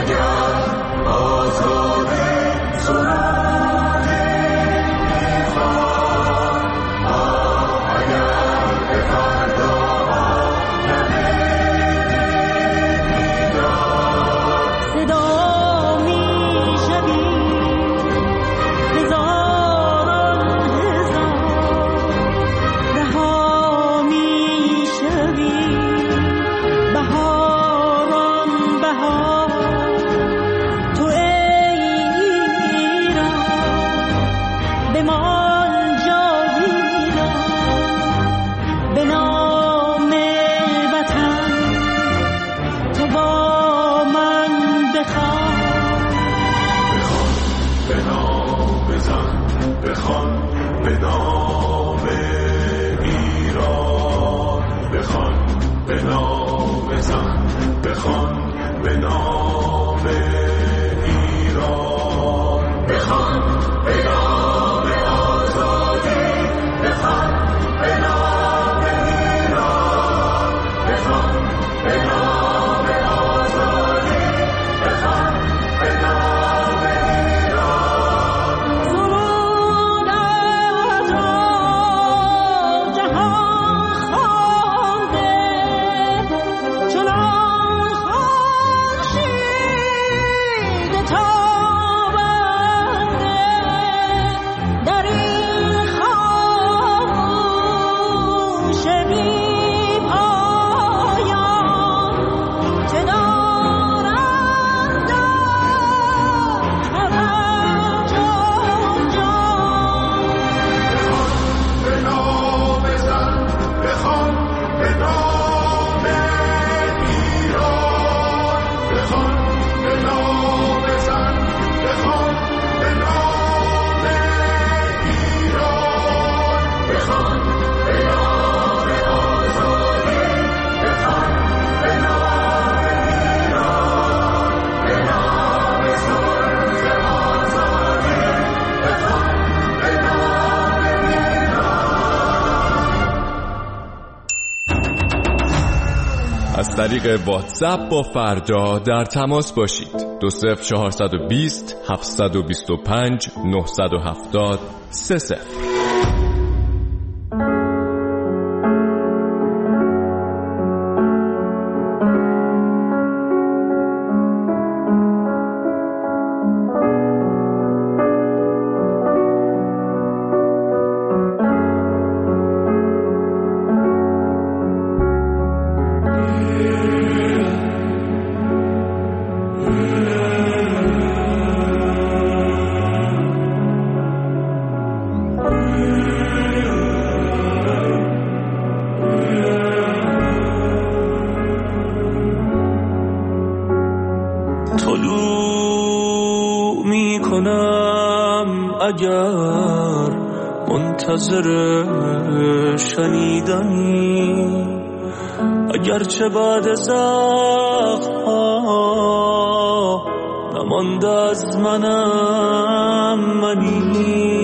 از طریق واتساپ با فردا در تماس باشید. 20420 725 970 30. طلوع می کنم اگر منتظر شنیدنی، اگرچه بعد زخم‌ها نمانده از منم منی.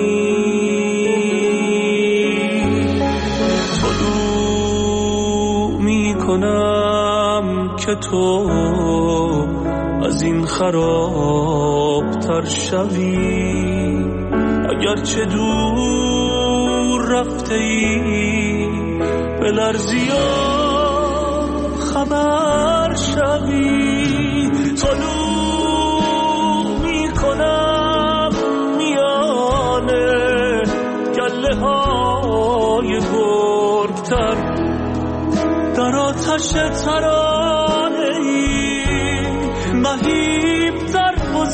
طلوع می کنم که تو از این خرابتر شوی، اگرچه دور رفته ای به لرزی خبر شوی. طلوع می کنم میانه گله های گرگتر، در آتش ترانه ای مهیب در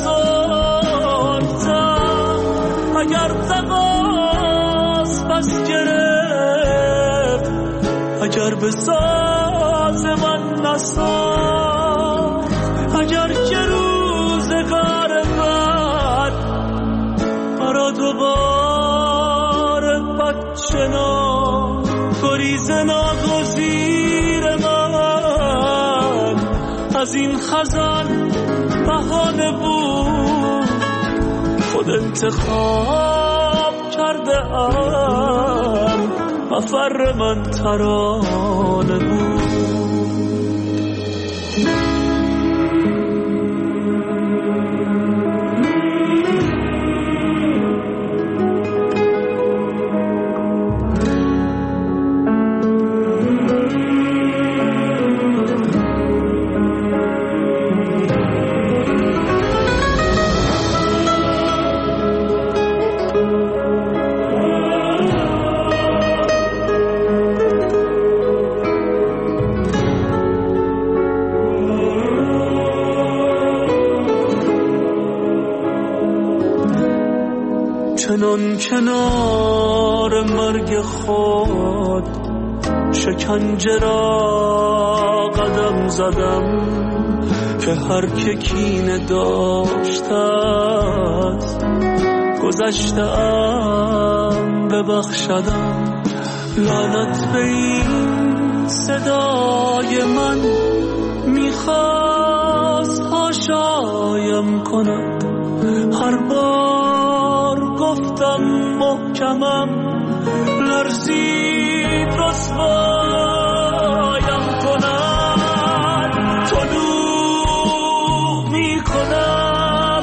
بزرگتر. اگر تقاس بس گرفت، اگر به ساز من نساخت، اگر که روزگار بد مرا دوباره بد شناخت، گریز ناگزیر من از این خزان بهانه بود، خود انتخاب کرده ام مفر من ترانه بود. چنان کنار مرگ خود شکنجه را قدم زدم که هر که کینه داشتت گذشته‌ام ببخشدم. لعنت به این صدای من میخواست هاشایم کند. هر بار گفتم محکمم لرزید رسوایم کند. طلوع میکنم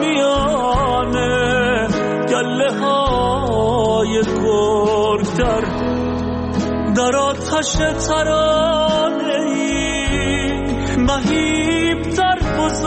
میانه گله های گرگ در آتش ترانه‌ای مهیب‌تر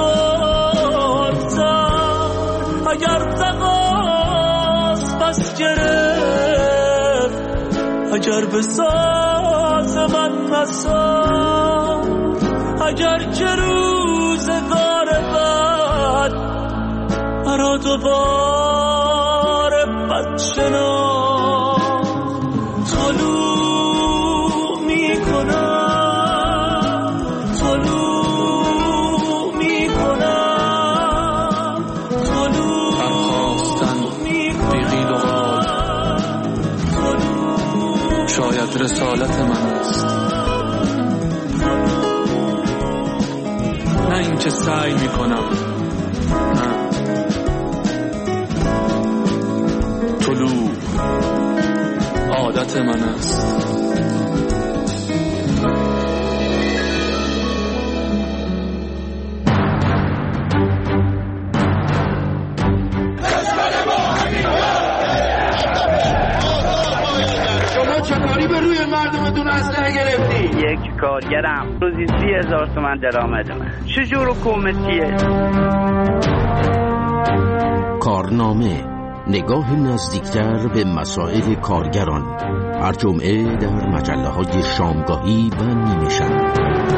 بزرگتر. اگر تقاس پس گرفت، اگر به ساز من نساد، اگر که روزگار بعد مرا دوباره بد شناخت. طلوع میکنم، طلوع میکنم، طلوع برخواستن بیقیل و قال شاید رسالت من است، نه اینکه سعی میکنم. نه، طلوع عادت من است. چطوری به روی مردمتون اسلحه گرفتی؟ یک کارگرم روزی 30,000 تومان درآمدمه. چجور حکومتیه؟ کارنامه، نگاه نزدیکتر به مسائل کارگران، هر جمعه در مجله‌های شامگاهی و نیمه شب.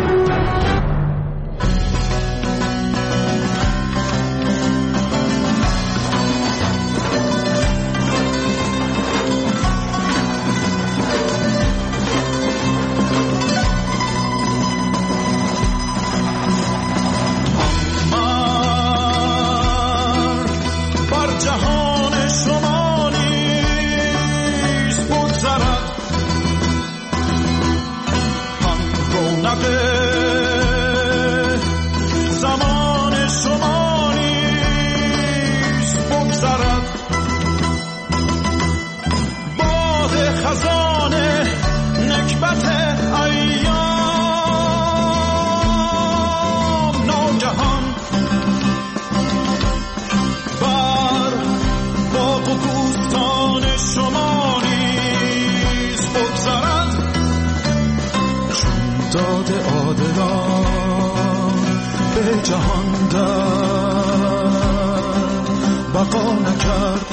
جهان در بقا نکرد.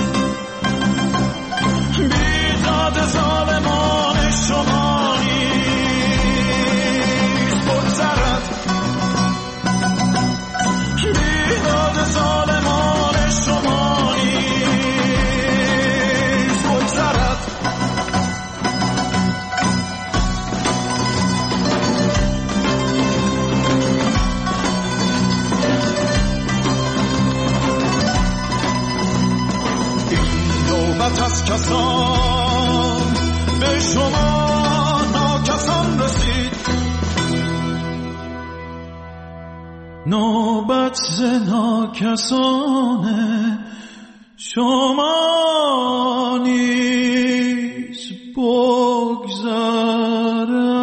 بیداد ظالمان شما نیز بگذرد، بیداد ظالمان شما نیز بگذرد. از کسان به شما ناکسان رسید، نوبت ز ناکسان شما نیز بگذرد.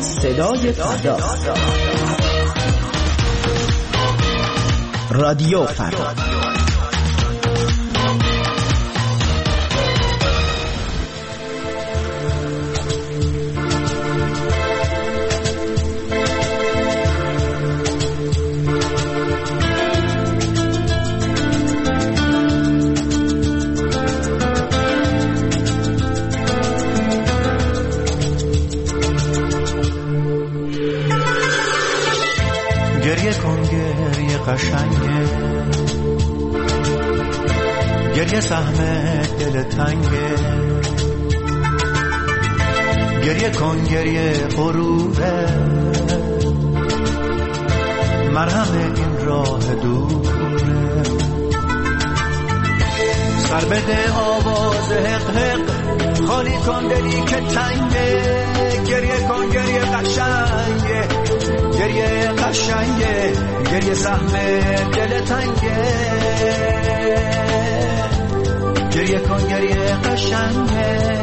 صدای فردا. رادیو فردا. قشنگه گریه سهم دل تنگه، گریه کن گریه غروره، مرهم این راه دوره، سر بده آواز حق حق، خالی کن دلی که تنگه، گریه کن گریه قشنگه، گریه قشنگه، گریه سهم دل تنگه، گریه کن گریه قشنگه.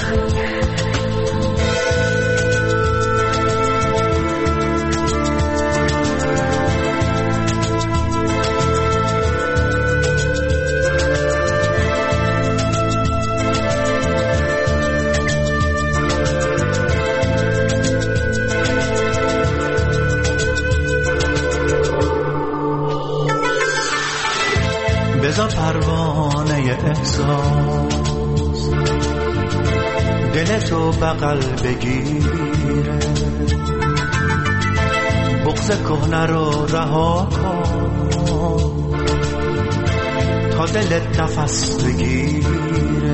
بذار پروانه احساس دلتو بغل بگیره، بغض کهنه رو رها کن تا دلت نفس بگیره،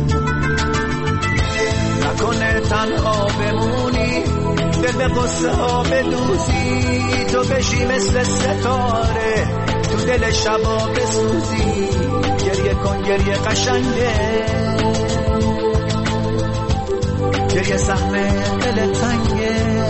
نکنه تنها بمونی، دل به قصه ها بدوزی، تو بشی مثل ستاره تو دل شبا بسوزی، گریه کن گریه قشنگه، گریه سهم دل تنگه.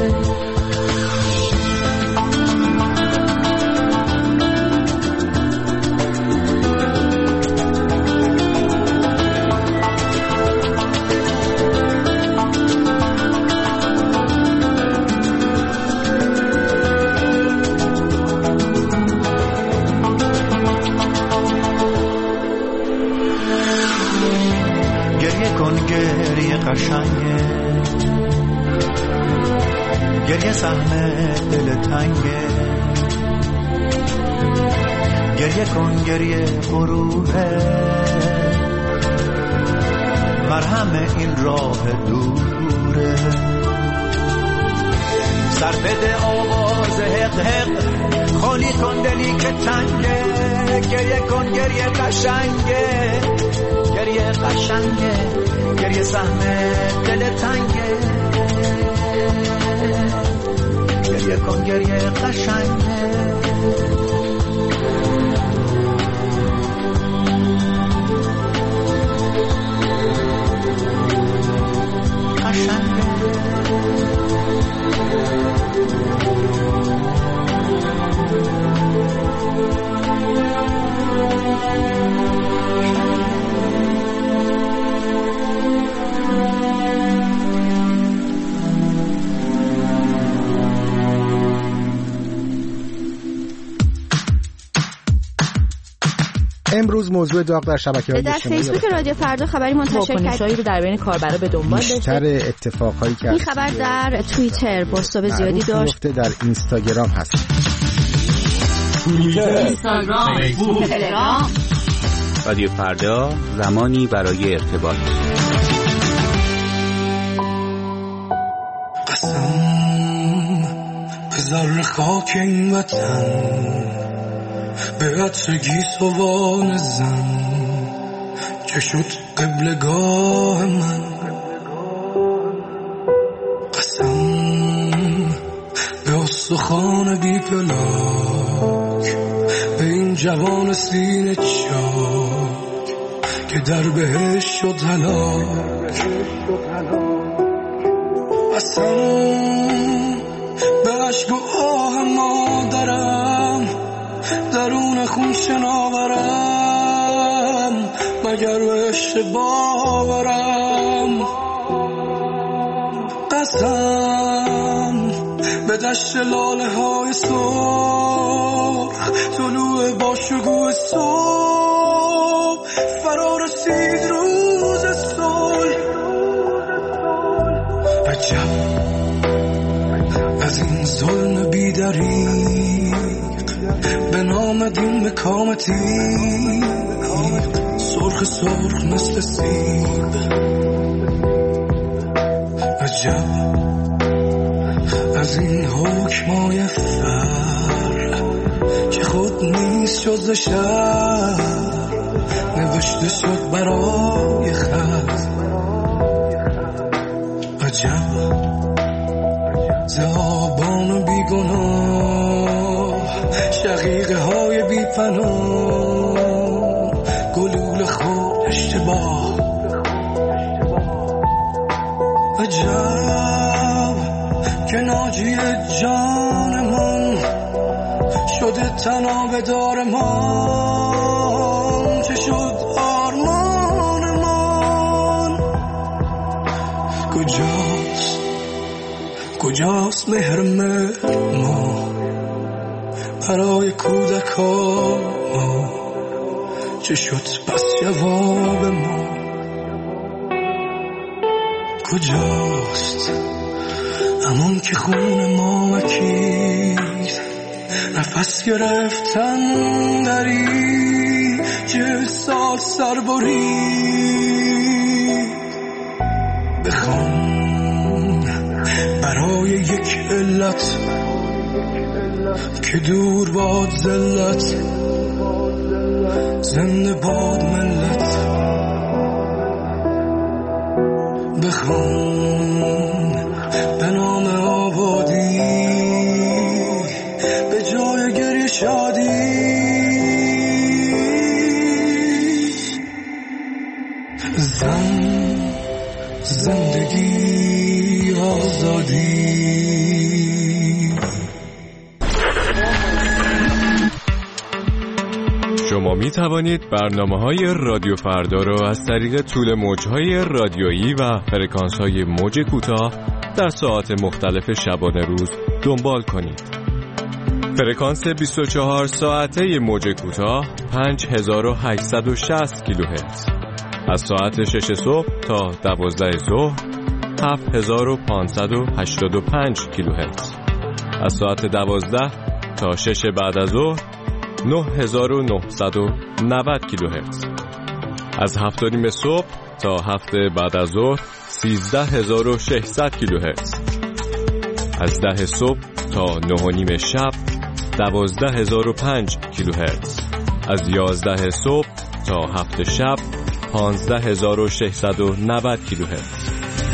قشنگه گریه سهم دل تنگه، گریه کن گریه غروره، مرهم این راه دوره، سر بده آواز حق حق، خالی کن دلی که تنگه، گریه کن گریه قشنگه، گریه قشنگه، گریه سهم دل تنگه، گریه کن گریه قشنگه. امروز موضوع داغ در شبکه‌های اجتماعی در فیسبوک رادیو فردا خبری منتشر کرد رو در بین کاربرا به دنبال داشته. بیشتر اتفاقایی که این خبر در توییتر پست زیادی داشت، در اینستاگرام هست، توییتر، اینستاگرام، فیسبوک، تلگرام. رادیو فردا، زمانی برای ارتباط. قسم به ذره خاک این وطن، به عطر گیسوان زن که شد قبلگاه من، قسم به استخوان بی پلاک، به این جوان سینه چاک که در بهش شد هلاک، قسم به عشق و آه مادرم، درون خون شناورم، مگر به باورم، قسم به دشت لاله های سرخ طلوع با شکوه صبح فرا رسید روز صلح. عجب از این ظلم بی‌دریغ به نام دین به کام تیغ سرخ سرخ مثل سیب. عجب از این حکمای فر که خود نیست جز شر نوشته شد برای خط. عجب ز آبان بیگناه شقیقه های بی پناه گلوله خود اشتباه. عجب که ناجی جانمان شده تناب دار من چه شد آرمانمان. کجاست مهر ما برای کودکان ما چه شد پس جواب ما. کجاست همون که خون ما مکید نفس گرفتن دری چه سال سر برید. بخوان برای یک علت که دور باد ذلت زنده باد ملت. بخوان به نام آبادی به جای گریه شادی. زندگی آزادی. شما می توانید برنامه‌های رادیو فردا را از طریق طول موج‌های رادیویی و فرکانس‌های موج کوتاه در ساعات مختلف شبانه روز دنبال کنید. فرکانس 24 ساعته موج کوتاه 5860 کیلوهرتز از ساعت 6 صبح تا 12 ظهر 7585 کیلوهرتز از ساعت 12 تا 6 بعد از ظهر 9990 کیلوهرتز از 7:30 صبح تا 7 بعد از ظهر 13600 کیلوهرتز از 10 صبح تا 9:30 شب 12005 کیلوهرتز از 11 صبح تا 7 شب 15690 کیلوهرتز.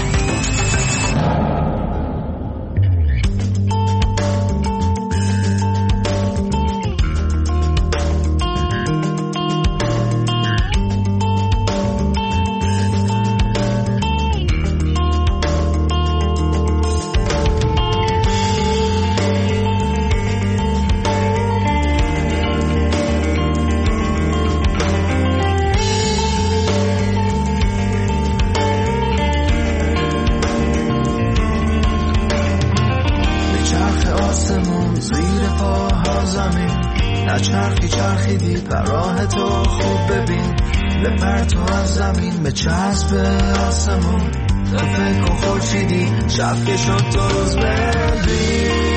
چرخیدی بر راه تو خوب ببین لپر تو از زمین به چسب آسمون فکر کن خورشیدی شب که شد تو روز ببین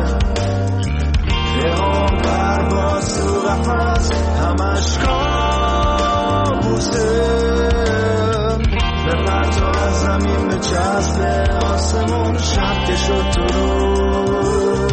همش کار روزه به پرتو از زمین به چسبه آسمون شب که شد تو روز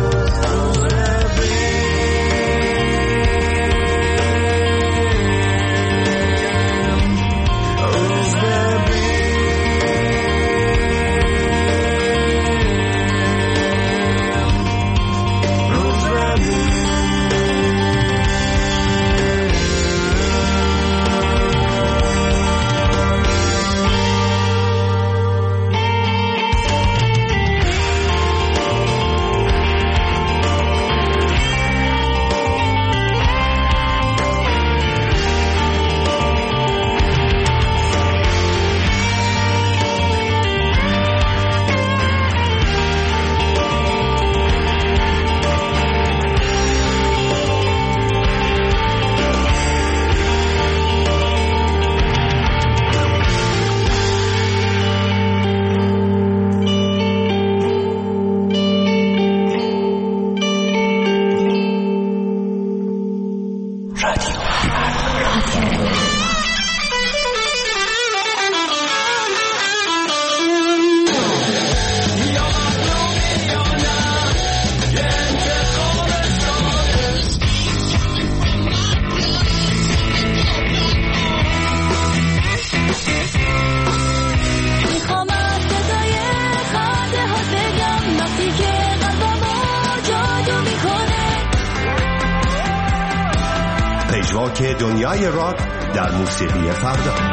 که دنیای راک در موسیقی فردا.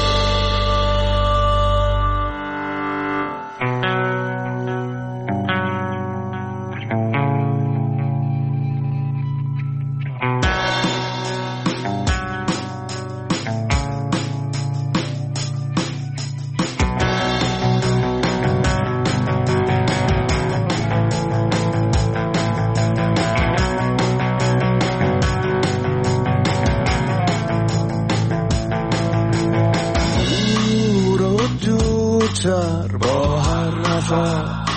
با هر نفس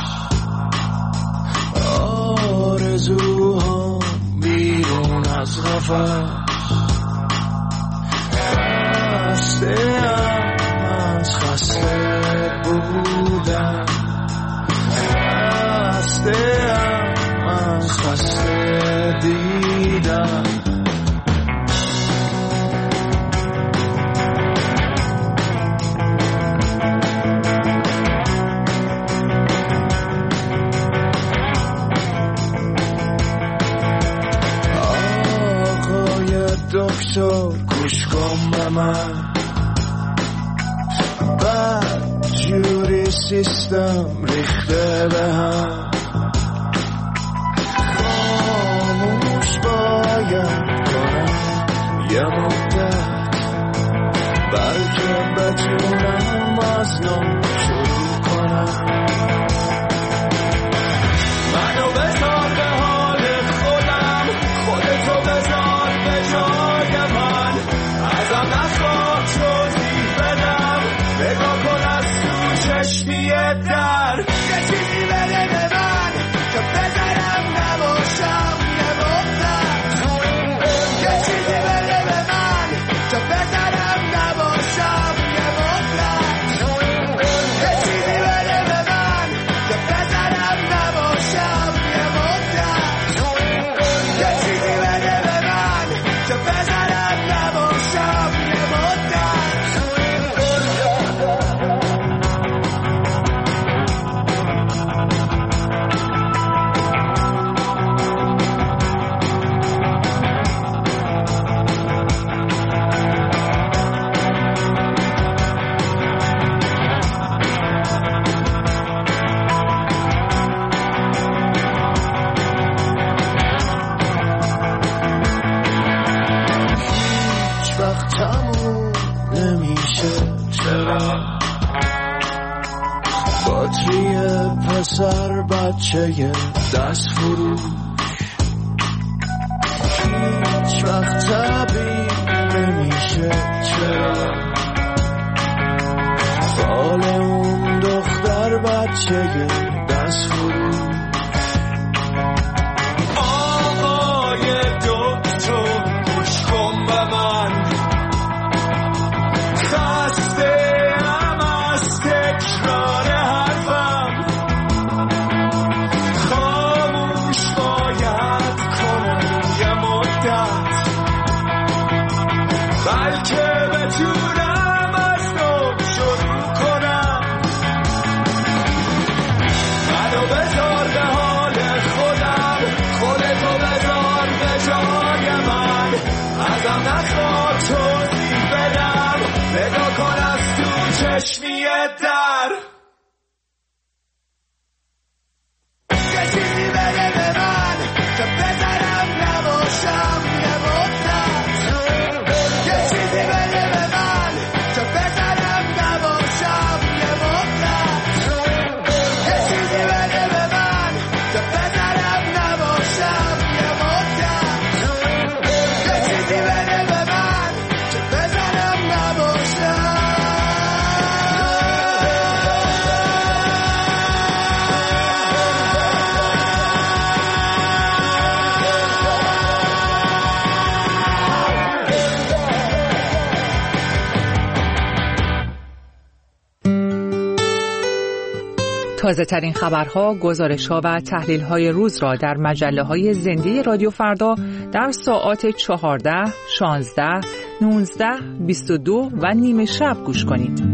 آرزوها بیرون از قفس خسته‌ام از خسته بودن خسته‌ام از خسته دیدن دکتر گوش کن به من بد جوری سیستم ریخته به هم خاموش باید کنم یه مدت بلکه بتونم از نو شروع کنم منو بذار به حال خودم خودتو بذار به جای من ازم نخواه توضیح بدم نگاه کن از تو چشمی در یه چیزی بده به من که بذارم نباشم یه مدت یه چیزی بده به من که بذارم نباشم یه مدت یه چیزی بده به من که بذارم نباشم یه مدت یه چیزی بده به من که بذارم نباشم یه مدت پسر بچه دست فروش هیچ وقت طبیع نمیشه چرا فال اون دختر بچه دست فروش آقای دکتر گوش کن به من که بتونم از نو شروع کنم. منو بذار به حال خودم، خودتو بذار به جای من. ازم نخواه توضیح بدم، نگاه کن از تو چشمی در. یه چیزی بده به من که بذارم نباشم یه مدت. یه چیزی بده به من که بذارم نباشم یه مدت. یه چیزی بده به من که بذارم نباشم یه مدت. یه چیزی بده به من که بذارم نباشم. تازه ترین خبرها، گزارش‌ها و تحلیل‌های روز را در مجله‌های زنده رادیو فردا در ساعات 14، 16، 19، 22 و نیم شب گوش کنید.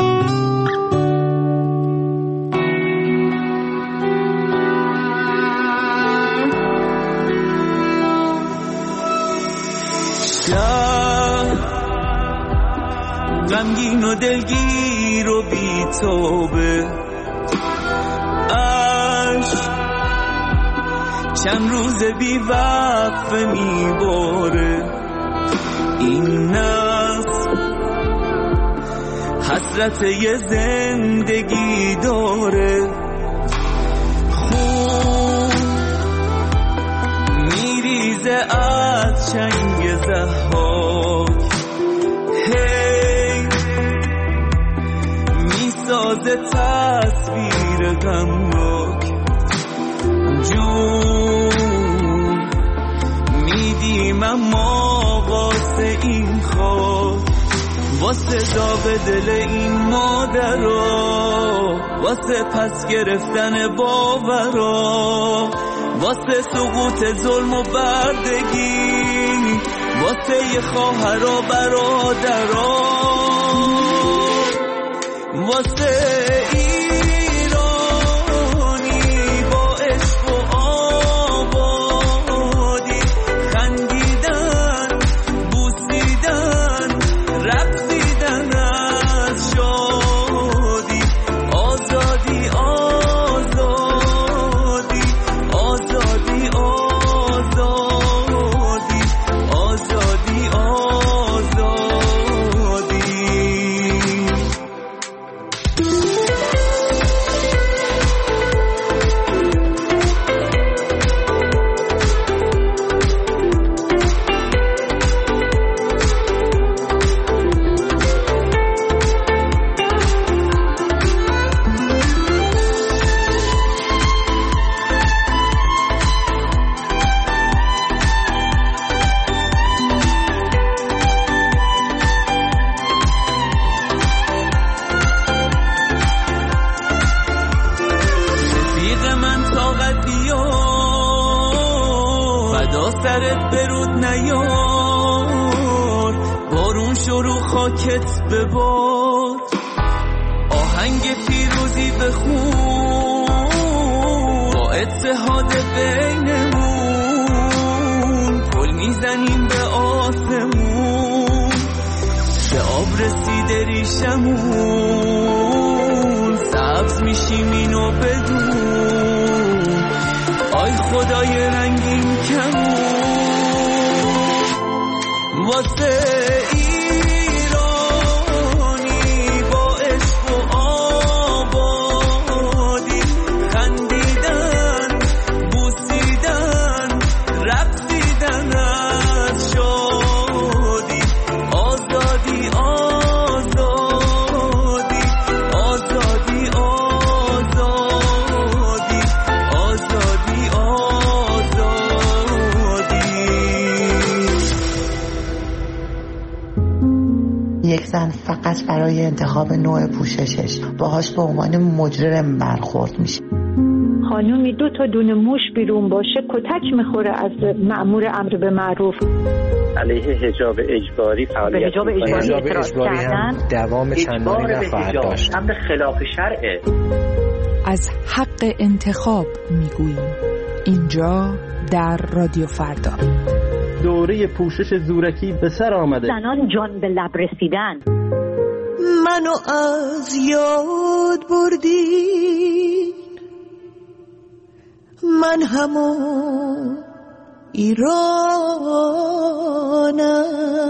غمگین و دلگیر و بی‌توبه، چند روز بی وقفه میباره. این نفس حسرت یه زندگی داره. خون میریزه از چنگ ضحاک، هی میسازه تصویر غمناک. جون میدیم اما واسه این خاک، واسه داغ دل این مادرها، واسه پس گرفتن باورا، واسه سقوط ظلم و بردگی، واسه یه خواهر و برادرها، واسه سرت برود نیار، بارون شروع خاکت ببار، آهنگ پیروزی بخون با اتحاد بینمون، پل میزنیم به آسمون، به آب رسیده ریشمون، سبز میشیم اینو بدون، آی خدای رنگین کمون، واسه ایرانی با عشق و آبادی، خندیدن، بوسیدن، رقصیدن از شادی، آزادی آزادی آزادی آزادی آزادی آزادی. یک زن فقط برای انتخاب نوع پوششش باهاش به عنوان مجرم برخورد میشه. خانومی 2 تا دونه موش بیرون باشه کتک میخوره از مأمور امر به معروف. علیه حجاب اجباری فعالیت به حجاب اجباری هم دوام چندانی نخواهد داشت. امر خلاف شرعه. از حق انتخاب میگوییم اینجا در رادیو فردا. دوره پوشش زورکی به سر آمده. زنان جان به لب رسیدن. منو از یاد بردی، من همون ایرانم.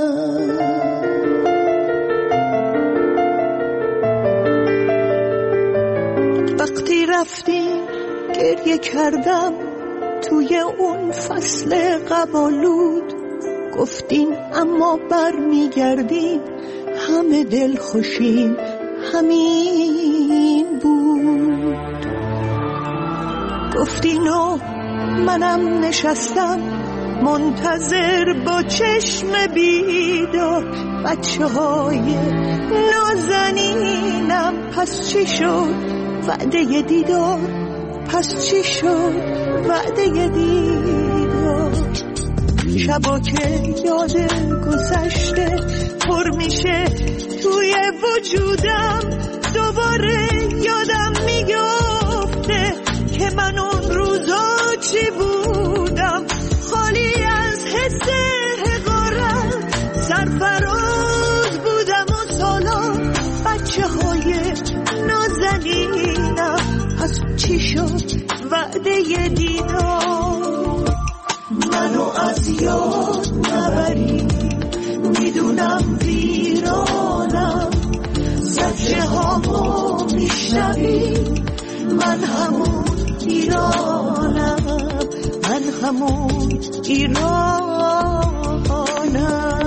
وقتی رفتیم گریه کردم توی اون فصل قبالود، گفتین اما بر میگردیم همه دل خوشیم همین بود. گفتین و منم نشستم منتظر با چشم بیدار، بچه های نازنینم پس چی شد وعده دیدار، پس چی شد وعده دیدار. شبا که یاد گذشته پر میشه توی وجودم، دوباره یادم میگفته که من اون روزا چی بودم، خالی از حس حقارت سرفراز بودم و سالا بچه های نازنینم پس چی شد وعده دیدار. منو از یاد نبری، میدونم ویرانم، زجه هامو میشنوی، من همون ایرانم، من همون ایرانم.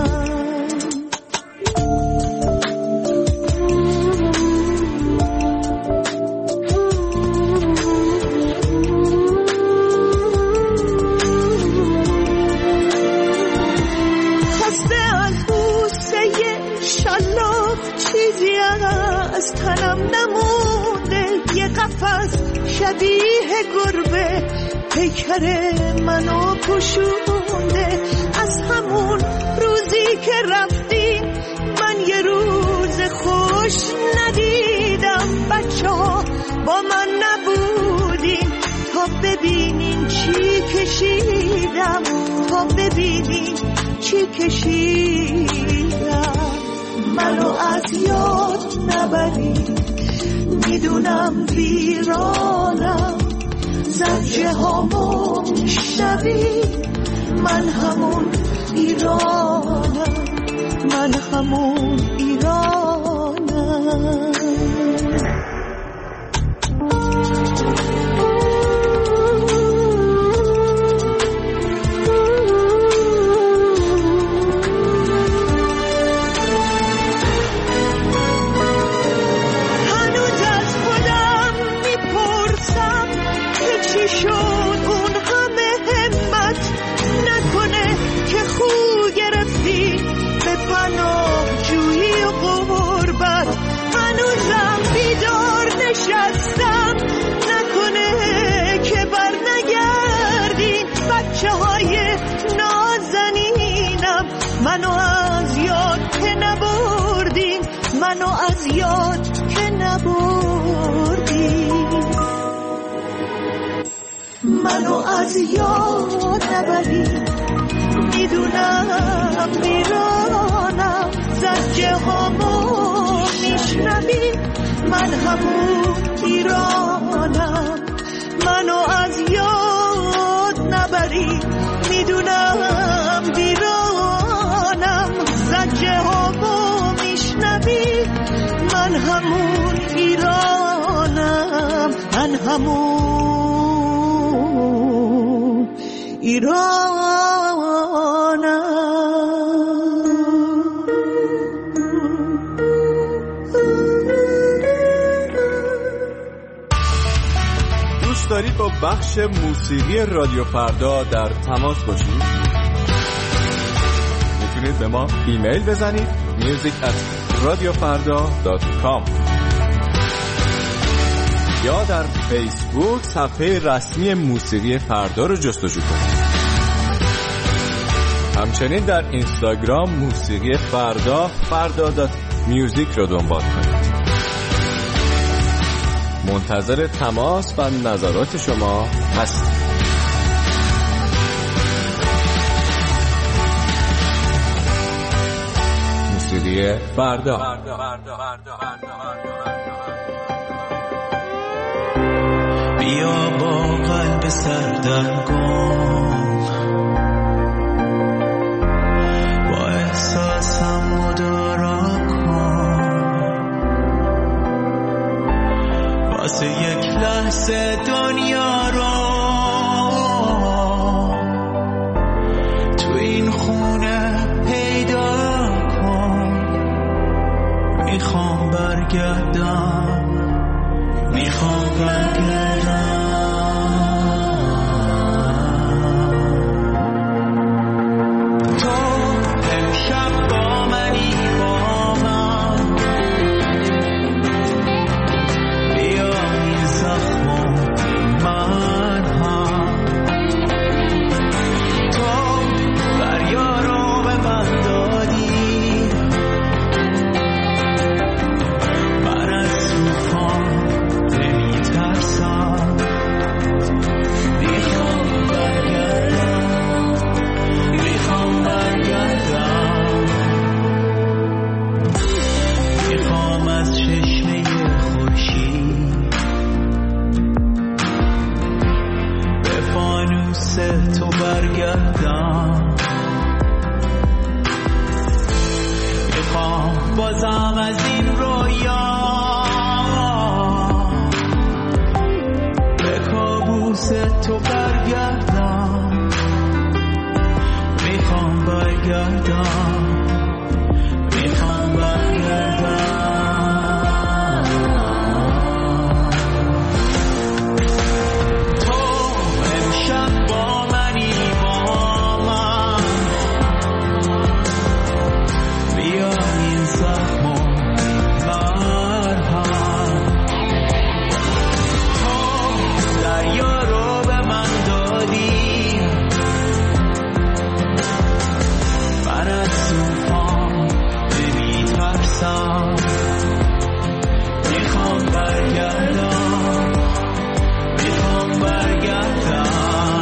چیزی از تنم نمونده، یه قفس شبیه گربه پیکر منو پوشونده. از همون روزی که رفتی من یه روز خوش ندیدم، بچه ها با من نبودین تا ببینین چی کشیدم، تا ببینین چی کشیدم. منو از یاد نبری، میدونم ویرانم، زجه هامو میشنوی، من همون ایرانم، من همون ایرانم. منو از یاد که نبردین، منو از یاد که نبردین، منو از یاد نبرین، میدونم ویرانم، زجه هامو میشنوین، من همون ایرانم. منو از یاد نبرین، میدونم ویرانم، زجه هامو میشنوی، من همون ایرانم، من همون ایرانم. دوست دارید با بخش موسیقی رادیو فردا در تماس باشید؟ میتونید به ما ایمیل بزنید music@radiofarda.com یا در فیسبوک صفحه رسمی موسیقی فردا رو جستجو کنید. همچنین در اینستاگرام موسیقی فردا میوزیک رو دنبال کنید. منتظر تماس و نظرات شما هستیم. موسیقی فردا. بیا با قلب سردرگم با احساسم مدارا کن، واسه یک لحظه دنیا رو تو این خونه پیدا کن. میخوام برگردم، میخوام برگردم. تو امشب با منی، با من بیا این زخمو من هم. تو دریارو به من دادی، من از طوفان نمیترسم. میخوام برگردم، میخوام برگردم. میخوام از چشمه خورشید به فانوس تو برگردم. میخوام بازم از این رویا به کابوس تو برگردم. میخوام برگردم، میخوام برگردم. تو امشب با منی، با من بیا این زخمو مرهم. تو دریا رو به من دادی، من از طوفان نمیترسم. میخوام برگردم، میخوام برگردم.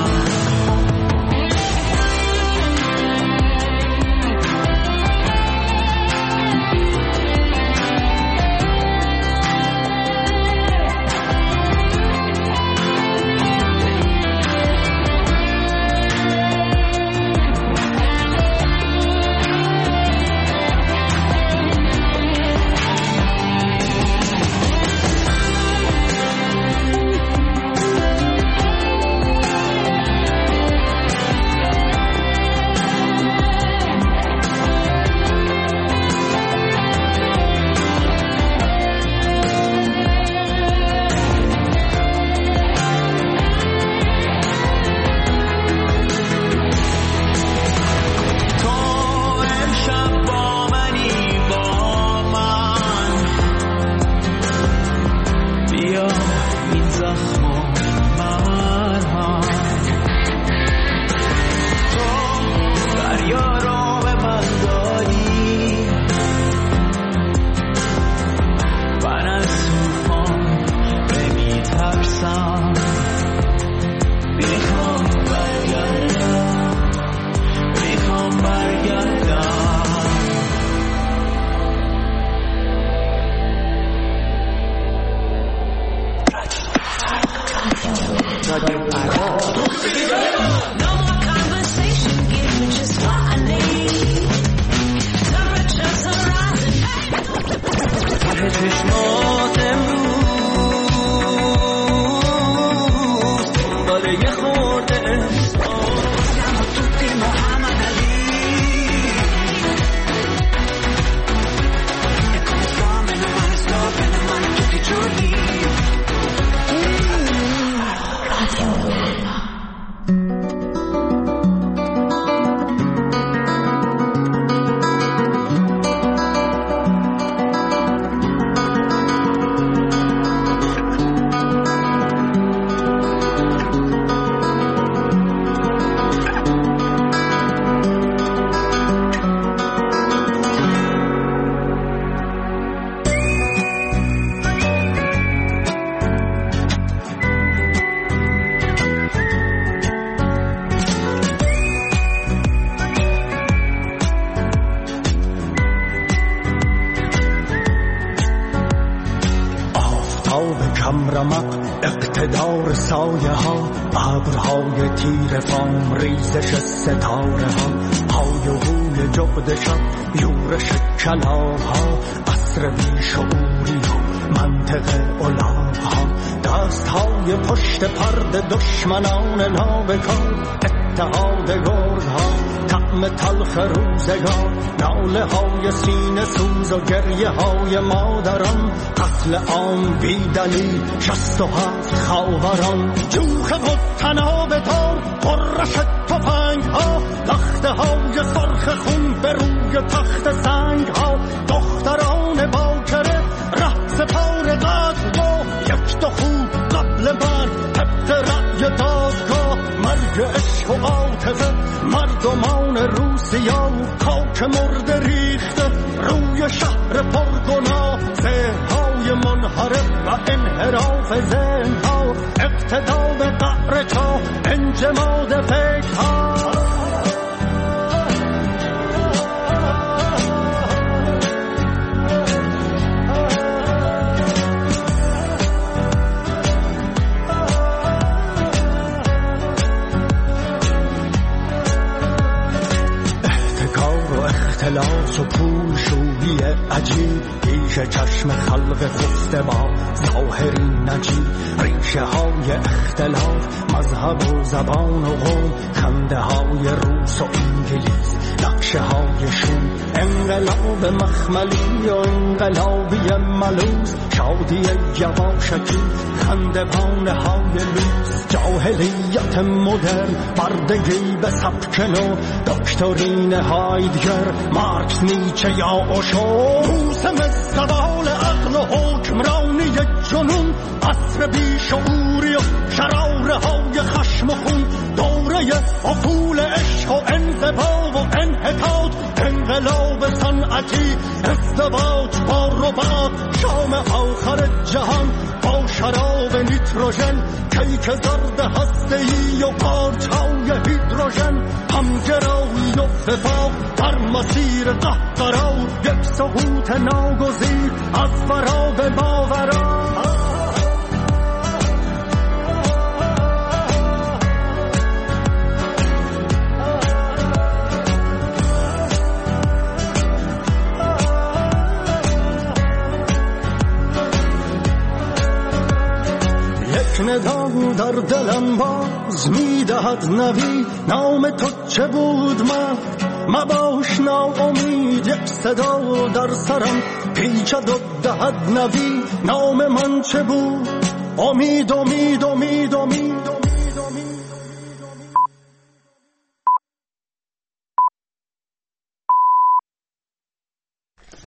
چشمات امروز دنبال یه خورده احساس توی محمد علی کامل من استاپن من توی جوری رمق اقتدار سایه ها، ابرهای تیر فام، ریزش ستاره ها، های و هوی جغد شب، یورش کلاها، عصر بیشعوری و منطق الاغها، دست های پشت پرد دشمنان نابکار، اتحاد گرگ ها، طعم تلخ روزگار، ناله های سینه سوز و گریه های مادران، قتل عام بی دلیل 67 خواهران، جوخ و تناب تار، قرش تفنگ ها، لخته های سرخ خون به روی تخت سنگ ها، دختران باکره رقص پار قتل و یک دو خوب قبل مرگ، طبق رأی دادگاه، مرگ عشق و عاطفه، مردمان روسیا، خاک مرده ریخته روی شهر پرگناه، ذهن‌های منحرف و انحراف ذهن‌ها، اقتدا به قهر چاه، انجماد فکرها. اختلاس و پول شویی عجیب، پیش چشم خلق خسته با ظاهری نجیب، ریشه های اختلاف، مذهب و زبان و قوم، خنده های روس و انگلیس، نقشه های شوم، انقلاب مخملی و انقلابی ملوز، شادی یواشکی، خندوان های لوس، جاهلیت مدرن، بردگی به سبک نو، دکترین هایدگر، مارکس، نیچه یا اوشو، موسم زوال عقل و حکمرانی جنون، عصر بیشعوری و شراره های خشم و خون، دوره افول عشق و انزوا و انحطاط، انقلاب صنعتی، ازدواج با ربات، شام آخر جهان با شراب نیتروژن، کیک زرد هسته‌ای و قارچ‌های هیدروژن، همگرایی و وفاق در مسیر قهقرا، یک سقوط ناگزیر از فرا به ماورا. ندا در دلم باز میدهد نوی، نام تو چه بود مباش ناامید، یک صدا در سرم پیچد و دهد نوی، نام من چه بود؟ امید امید امید امید،